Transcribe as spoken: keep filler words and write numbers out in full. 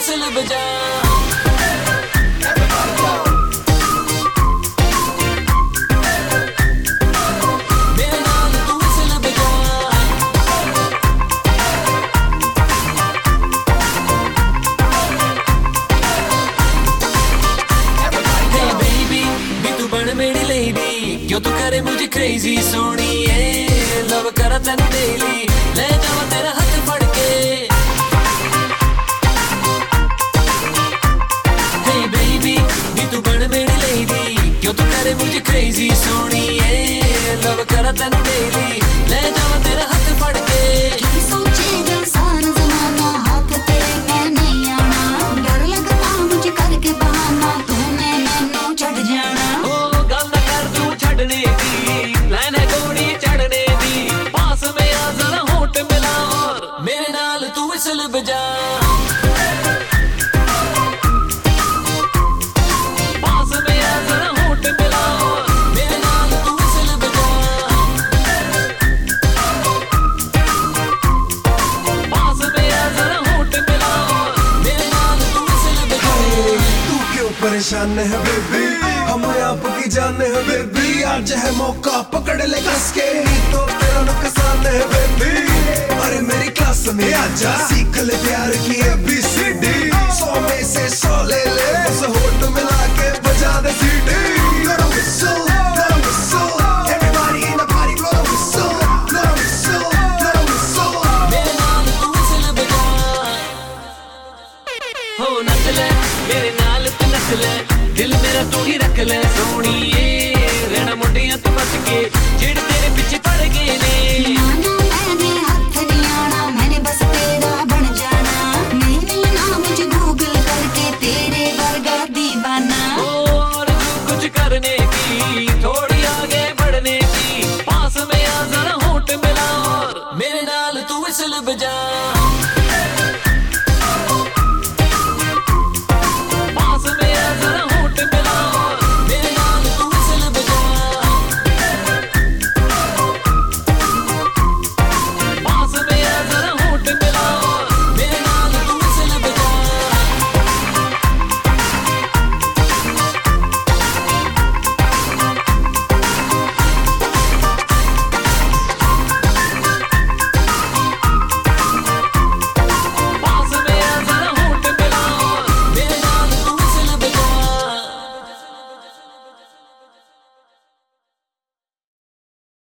Whistle बजा। मेरे नाल तू विसल बजा। Hey baby, भी तू बन मेरी lady, क्यों तू करे मुझे crazy सोनिए, लव करा तैनू daily, ले जावा तेरा हाथ फड़ के। Hey baby, भी तू बन मेरी lady, क्यों तू करे मुझे crazy सोनिए, लव करा तैनू daily, ले जावा तेरा हाथ फड़ के। की सोचेगा सारा ज़माना, हाथ तेरे में नहीं आना, डर लगता मुझे करके बहाना, तूने मैनू छड़ जाना। ओ गल ना कर तू छड़ने दी, प्लान है गोरी चढ़ने दी, पास में आ जरा होठ मिला और मेरे नाल तू विसल बजा। पास में आ जरा होठ मिला और मेरे नाल तू विसल बजा। पास में आ जरा होठ मिला और मेरे नाल तू विसल बजा। तू क्यों परेशान है बेबी, हम आपकी जान है बेबी, आज है मौका पकड़ ले कस के, नहीं तो तेरा नुकसान है बेबी। अरे मेरी क्लास में आजा, सीख ले प्यार की ए बी सी डी, सौ में से सौ ले ले, बस होठ मिला के बजा दे सीटी। Blow the whistle, blow the whistle, everybody in the party blow the whistle, blow the whistle, blow the whistle। मेरे नाल तू विसल बजा। हो नच ले मेरे नाल तू नच ले, दिल मेरा तू ही रख ले सोनिए, रहना मुंडियां तू बच के, जेड़ तेरे पीछे पड़ गए ने। आना मैंने हाथ नहीं आना, मैंने बस तेरा बन जाना, नहीं मिलना मुझे गूगल करके तेरे वर्गा दीवाना। और तू कुछ करने की, थोड़ी आगे बढ़ने की, पास में आ जरा होठ मिला और मेरे नाल तू विसल बजा।